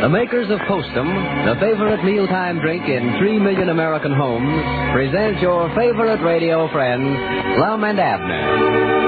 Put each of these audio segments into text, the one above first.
The makers of Postum, the favorite mealtime drink in 3 million American homes, present your favorite radio friends, Lum and Abner.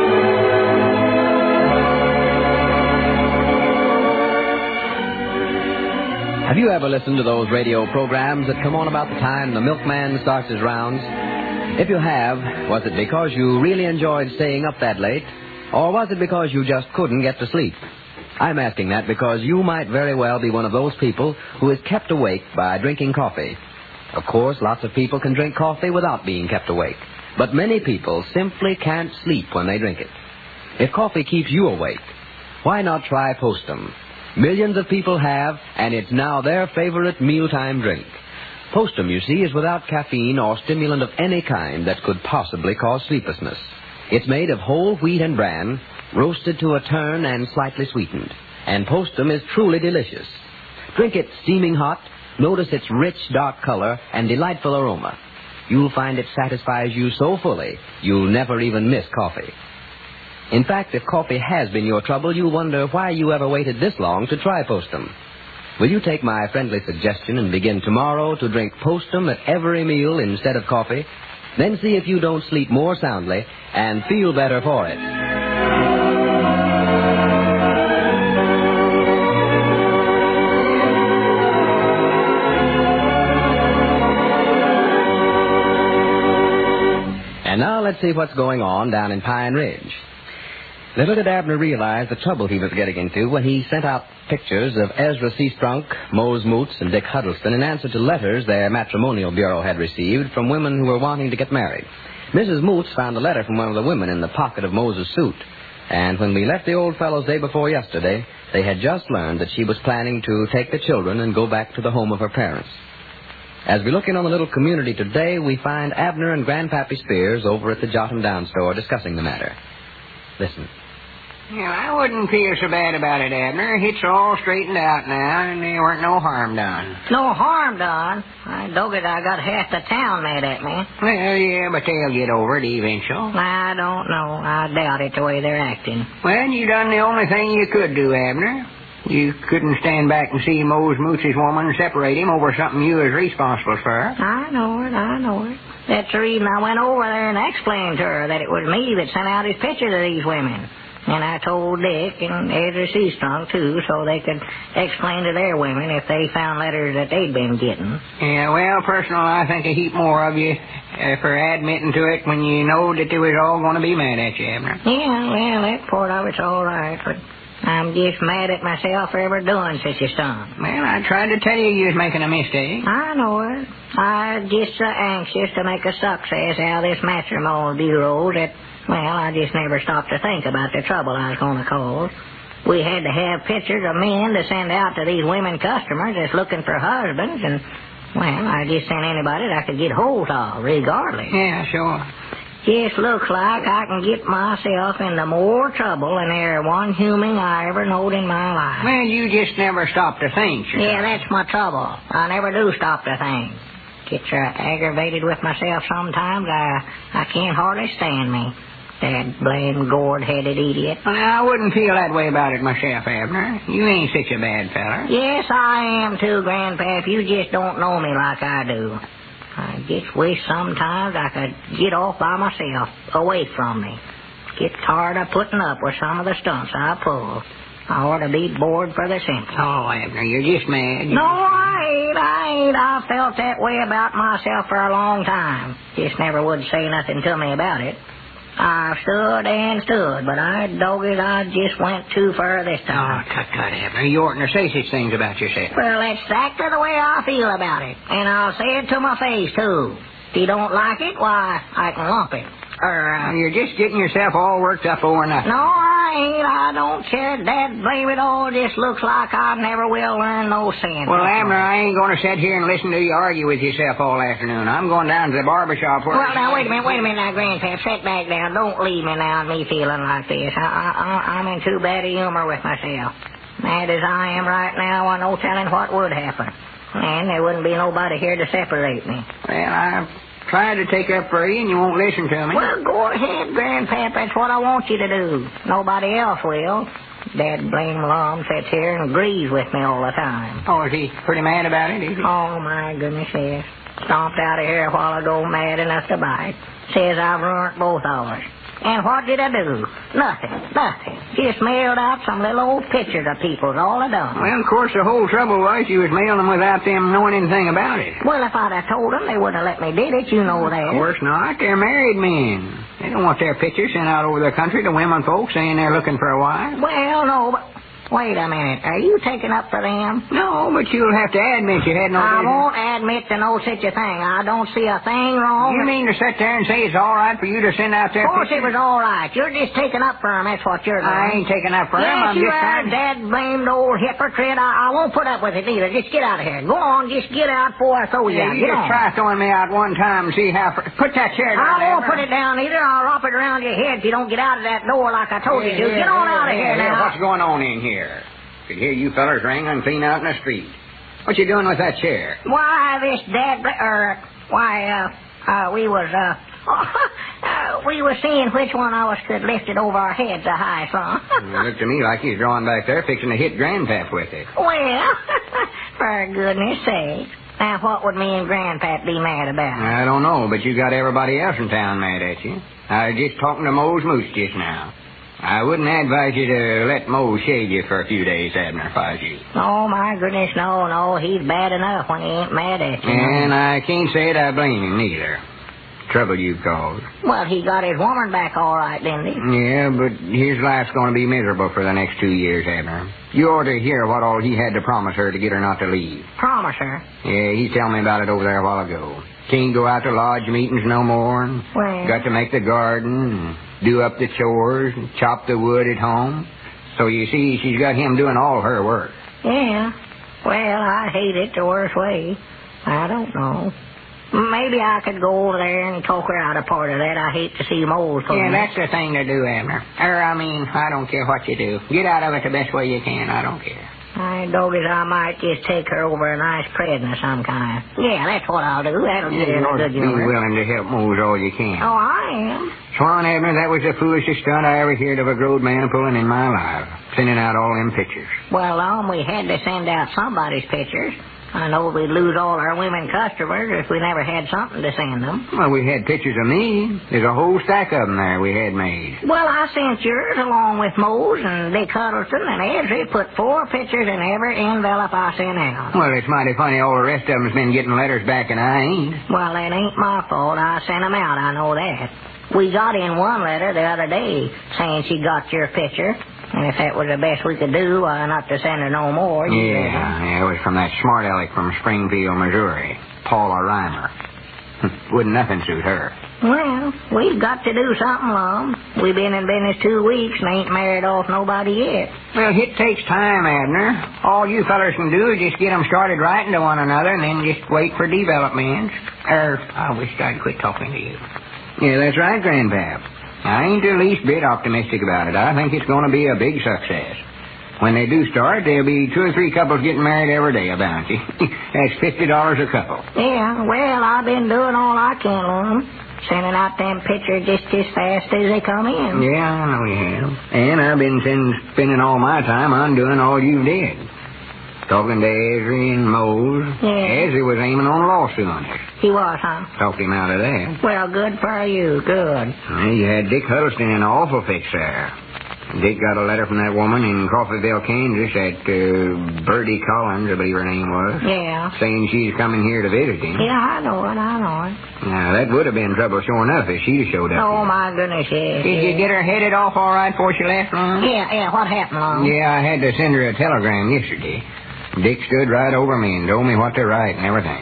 Have you ever listened to those radio programs that come on about the time the milkman starts his rounds? If you have, was it because you really enjoyed staying up that late? Or was it because you just couldn't get to sleep? I'm asking that because you might very well be one of those people who is kept awake by drinking coffee. Of course, lots of people can drink coffee without being kept awake. But many people simply can't sleep when they drink it. If coffee keeps you awake, why not try Postum? Millions of people have, and it's now their favorite mealtime drink. Postum, you see, is without caffeine or stimulant of any kind that could possibly cause sleeplessness. It's made of whole wheat and bran, roasted to a turn and slightly sweetened. And Postum is truly delicious. Drink it steaming hot, notice its rich, dark color and delightful aroma. You'll find it satisfies you so fully, you'll never even miss coffee. In fact, if coffee has been your trouble, you'll wonder why you ever waited this long to try Postum. Will you take my friendly suggestion and begin tomorrow to drink Postum at every meal instead of coffee? Then see if you don't sleep more soundly and feel better for it. And now let's see what's going on down in Pine Ridge. Little did Abner realize the trouble he was getting into when he sent out pictures of Ezra C. Strunk, Mose Moots, and Dick Huddleston in answer to letters their matrimonial bureau had received from women who were wanting to get married. Mrs. Moots found a letter from one of the women in the pocket of Mose's suit. And when we left the old fellow's day before yesterday, they had just learned that she was planning to take the children and go back to the home of her parents. As we look in on the little community today, we find Abner and Grandpappy Spears over at the Jot 'em Down store discussing the matter. Listen. Yeah, I wouldn't feel so bad about it, Abner. It's all straightened out now, and there weren't no harm done. No harm done? I dog it, I got half the town mad at me. Well, yeah, but they'll get over it eventual. I don't know. I doubt it the way they're acting. Well, you done the only thing you could do, Abner. You couldn't stand back and see Mose Moots' woman and separate him over something you was responsible for. I know it. That's the reason I went over there and explained to her that it was me that sent out his picture to these women. And I told Dick and Ezra C. Strunk, too, so they could explain to their women if they found letters that they'd been getting. Yeah, well, personal, I think a heap more of you for admitting to it when you know that they was all going to be mad at you, Abner. Yeah, well, that part of it's all right, but I'm just mad at myself for ever doing such a stunt. Well, I tried to tell you was making a mistake. I know it. I was just so anxious to make a success out of this matrimonial bureau that, well, I just never stopped to think about the trouble I was going to cause. We had to have pictures of men to send out to these women customers that's looking for husbands, and, well, I just sent anybody that I could get hold of, regardless. Yeah, sure. Just looks like I can get myself into more trouble than there one human I ever knowed in my life. Well, you just never stop to think, sure. Yeah, that's my trouble. I never do stop to think. Get so aggravated with myself sometimes, I can't hardly stand me. That blamed gourd-headed idiot. Well, I wouldn't feel that way about it myself, Abner. You ain't such a bad feller. Yes, I am too, Grandpap. You just don't know me like I do. I just wish sometimes I could get off by myself, away from me. Get tired of putting up with some of the stunts I pull. I ought to be bored for the sentence. Oh, Abner, you're just mad. No, I ain't. I've felt that way about myself for a long time. Just never would say nothing to me about it. I stood, but I just went too far this time. Oh, tut, Abner. You oughtn't to say such things about yourself. Well, that's exactly the way I feel about it. And I'll say it to my face, too. If you don't like it, why, I can lump it. You're just getting yourself all worked up over nothing. No, I ain't. I don't care. Dad, blame it all. Just looks like I never will learn no sense. Well, Abner, I ain't going to sit here and listen to you argue with yourself all afternoon. I'm going down to the barber shop where... Well, now, wait a minute now, Grandpap. Sit back down. Don't leave me now and me feeling like this. I'm in too bad a humor with myself. Mad as I am right now, I no telling what would happen. And there wouldn't be nobody here to separate me. Well, I've tried to take up for you, and you won't listen to me. Well, go ahead, Grandpap. That's what I want you to do. Nobody else will. Dad blame Lum sits here and agrees with me all the time. Oh, is he pretty mad about it, is he? Oh, my goodness, yes. Stomped out of here a while ago mad enough to bite. Says I've ruined both of us. And what did I do? Nothing. Just mailed out some little old pictures of people's, all I done. Well, of course, the whole trouble was you was mailing them without them knowing anything about it. Well, if I'd have told them, they wouldn't have let me did it, you know that. Of course not. They're married men. They don't want their pictures sent out over the country to women folks saying they're looking for a wife. Well, no, but... Wait a minute. Are you taking up for them? No, but you'll have to admit you had no I business. won't admit to no such a thing. I don't see a thing wrong. You mean to sit there and say it's all right for you to send out their Of course pictures? it was all right. You're just taking up for them. That's what you're doing. I ain't taking up for them. Yes, I'm you just are, trying to... dad-blamed old hypocrite. I won't put up with it either. Just get out of here. Go on, just get out before I throw you out. You Get just on. try throwing me out one time and see how... Put that chair down I there. won't put it down either. I'll wrap it around your head if you don't get out of that door like I told you to. Get on out of here now. What's going on in here? Could hear you fellers wrangling clean out in the street. What you doing with that chair? Why, this we were seeing which one of us could lift it over our heads a high some. It looked to me like he's drawing back there fixing to hit Grandpap with it. Well, for goodness sake. Now, what would me and Grandpap be mad about? I don't know, but you got everybody else in town mad at you. I was just talking to Mose Moose just now. I wouldn't advise you to let Mose shade you for a few days, Abner, if I was you. Oh, my goodness, no. He's bad enough when he ain't mad at you. And I can't say it I blame him, neither. Trouble you've caused. Well, he got his woman back all right, didn't he? Yeah, but his life's going to be miserable for the next 2 years, Abner. You ought to hear what all he had to promise her to get her not to leave. Promise her? Yeah, he told me about it over there a while ago. Can't go out to lodge meetings no more. And well... Got to make the garden and do up the chores and chop the wood at home. So you see, she's got him doing all her work. Yeah. Well, I hate it the worst way. I don't know. Maybe I could go over there and talk her out of part of that. I hate to see Mose. Yeah, that's the thing to do, Abner. I don't care what you do. Get out of it the best way you can. I don't care. I doggies, I might just take her over a nice present of some kind. Yeah, that's what I'll do. That'll get her a good Be humor. willing to help Mose all you can. Oh, I am. Swan, Abner, that was the foolishest stunt I ever heard of a grown man pulling in my life. Sending out all them pictures. Well, we had to send out somebody's pictures. I know we'd lose all our women customers if we never had something to send them. Well, we had pictures of me. There's a whole stack of them there we had made. Well, I sent yours along with Mose and Dick Huddleston and Ezra put 4 pictures in every envelope I sent out. Well, it's mighty funny all the rest of them's been getting letters back and I ain't. Well, that ain't my fault. I sent them out, I know that. We got in one letter the other day saying she got your picture. And if that was the best we could do, not to send her no more. Yeah, it was from that smart aleck from Springfield, Missouri, Paula Reimer. Wouldn't nothing suit her. Well, we've got to do something, Lum. We've been in business 2 weeks and ain't married off nobody yet. Well, it takes time, Abner. All you fellers can do is just get them started writing to one another and then just wait for developments. I wish I'd quit talking to you. Yeah, that's right, Grandpap. I ain't the least bit optimistic about it. I think it's going to be a big success. When they do start, there'll be 2 or 3 couples getting married every day, about you. That's $50 a couple. Yeah, well, I've been doing all I can, Lum. Sending out them pictures just as fast as they come in. Yeah, I know you have. And I've been spending all my time undoing all you did. Talking to Ezra and Mose. Yeah. Ezra was aiming on a lawsuit on us. He was, huh? Talked him out of that. Well, good for you. Good. Well, you had Dick Huddleston in an awful fix there. Dick got a letter from that woman in Coffeyville, Kansas, at Birdie Collins, I believe her name was. Yeah. Saying she's coming here to visit him. Yeah, I know it. Now, that would have been trouble sure enough if she'd have showed up. Oh, my goodness, yes. Did you get her headed off all right before she left, Lum? Yeah, what happened, Lum? Yeah, I had to send her a telegram yesterday. Dick stood right over me and told me what to write and everything.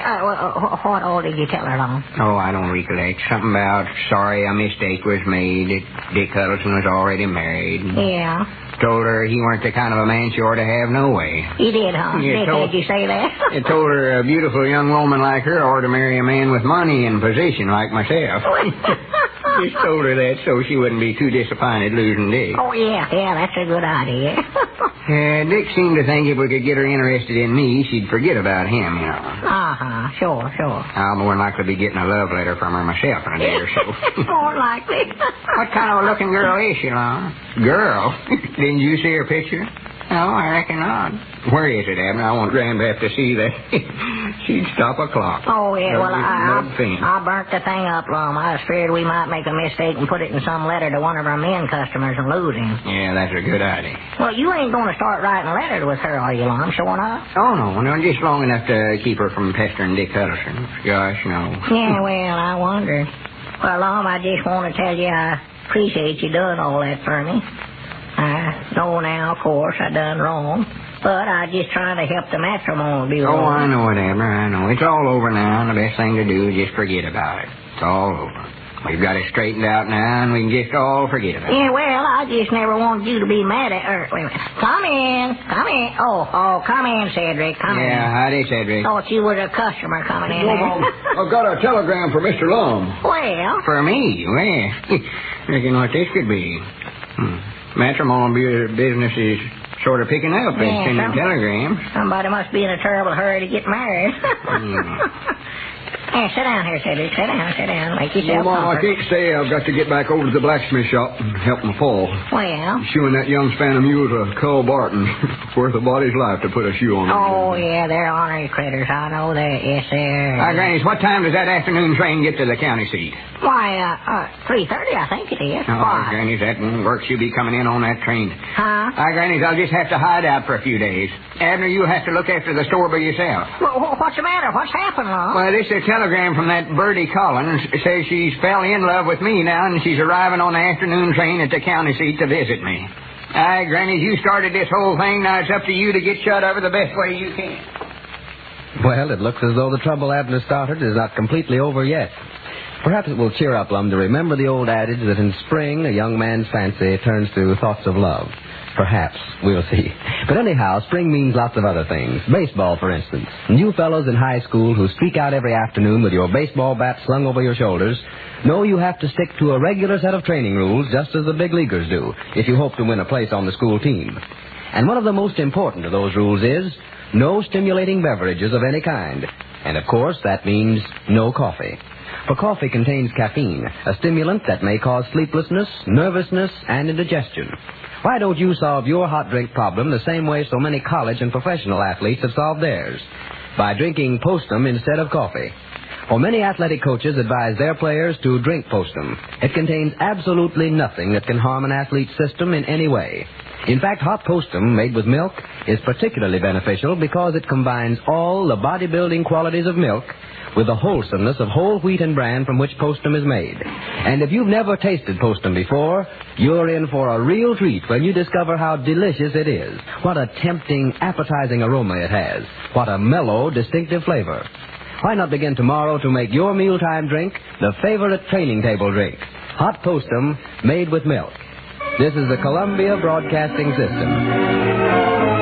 What all did you tell her, Lum? Oh, I don't recollect. Something about sorry a mistake was made, that Dick Huddleston was already married. Yeah. Told her he weren't the kind of a man she ought to have no way. He did, huh? Yeah, Did you say that? It told her a beautiful young woman like her ought to marry a man with money and position like myself. Just told her that so she wouldn't be too disappointed losing Dick. Oh, yeah, that's a good idea. Dick seemed to think if we could get her interested in me, she'd forget about him, you know. Uh-huh, sure. I'll more likely be getting a love letter from her myself in a day or so. More likely. What kind of a looking girl is she, Lon? Girl? Didn't you see her picture? No, I reckon not. Where is it, Abner? I want Grandpap to see that. She'd stop a clock. Oh, yeah, well, I burnt the thing up, Lum. I was feared we might make a mistake and put it in some letter to one of our men customers and lose him. Yeah, that's a good idea. Well, you ain't going to start writing letters with her, are you, Lum, sure enough? Oh, no, just long enough to keep her from pestering Dick Huddleston. Gosh, no. Yeah, well, I wondered. Well, Lum, I just want to tell you I appreciate you doing all that for me. I know now, of course, I done wrong, but I just trying to help the matrimonial bureau. Oh, I know it, Abner, I know. It's all over now, and the best thing to do is just forget about it. It's all over. We've got it straightened out now, and we can just all forget about it. Yeah, well, I just never wanted you to be mad at her. Wait a minute. Come in. Oh, come in, Cedric, come in. Yeah, howdy, Cedric. Thought you was a customer coming in there. I've got a telegram for Mr. Lum. Well? For me? Well, reckon what this could be. Matrimonial business is sort of picking up. They're sending telegrams. Somebody must be in a terrible hurry to get married. Hey, sit down here, Cedric. Sit down. Make yourself Mom, I comfortable. can't stay. I've got to get back over to the blacksmith shop and help my fall. Well? Shoeing that young span of mules a Cull Barton. Worth a body's life to put a shoe on them. Oh, yeah, they're ornery critters. I know that. Yes, sir. Granny, what time does that afternoon train get to the county seat? Why, 3:30, I think it is. Why? Granny, that won't work. She'll be coming in on that train. Huh? Granny, I'll just have to hide out for a few days. Abner, you'll have to look after the store by yourself. Well, what's the matter? What's happened, Lum? Well, this is a telegram from that Birdie Collins. Says she's fell in love with me now, and she's arriving on the afternoon train at the county seat to visit me. Granny, you started this whole thing. Now it's up to you to get shut of her the best way you can. Well, it looks as though the trouble Abner started is not completely over yet. Perhaps it will cheer up Lum to remember the old adage that in spring a young man's fancy turns to thoughts of love. Perhaps. We'll see. But anyhow, spring means lots of other things. Baseball, for instance. You fellows in high school who speak out every afternoon with your baseball bat slung over your shoulders know you have to stick to a regular set of training rules just as the big leaguers do if you hope to win a place on the school team. And one of the most important of those rules is no stimulating beverages of any kind. And, of course, that means no coffee. For coffee contains caffeine, a stimulant that may cause sleeplessness, nervousness, and indigestion. Why don't you solve your hot drink problem the same way so many college and professional athletes have solved theirs? By drinking Postum instead of coffee. For many athletic coaches advise their players to drink Postum. It contains absolutely nothing that can harm an athlete's system in any way. In fact, hot Postum made with milk is particularly beneficial because it combines all the bodybuilding qualities of milk with the wholesomeness of whole wheat and bran from which Postum is made. And if you've never tasted Postum before, you're in for a real treat when you discover how delicious it is. What a tempting, appetizing aroma it has. What a mellow, distinctive flavor. Why not begin tomorrow to make your mealtime drink the favorite training table drink? Hot Postum made with milk. This is the Columbia Broadcasting System.